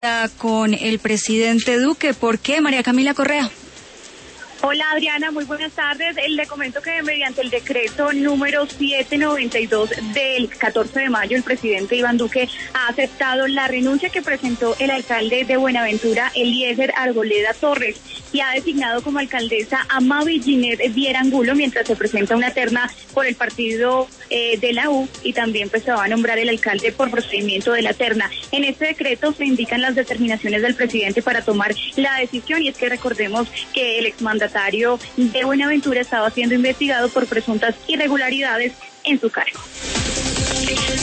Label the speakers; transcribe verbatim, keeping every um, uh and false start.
Speaker 1: con el presidente Duque. ¿Por qué, María Camila Correa?
Speaker 2: Hola Adriana, muy buenas tardes. Le comento que mediante el decreto número setecientos noventa y dos del catorce de mayo, el presidente Iván Duque ha aceptado la renuncia que presentó el alcalde de Buenaventura, Eliezer Arboleda Torres, y ha designado como alcaldesa a Mavi Ginette Viera Angulo, mientras se presenta una terna por el partido eh, de la U, y también pues se va a nombrar el alcalde por procedimiento de la terna. En este decreto se indican las determinaciones del presidente para tomar la decisión, y es que recordemos que el exmandatario de Buenaventura estaba siendo investigado por presuntas irregularidades en su cargo.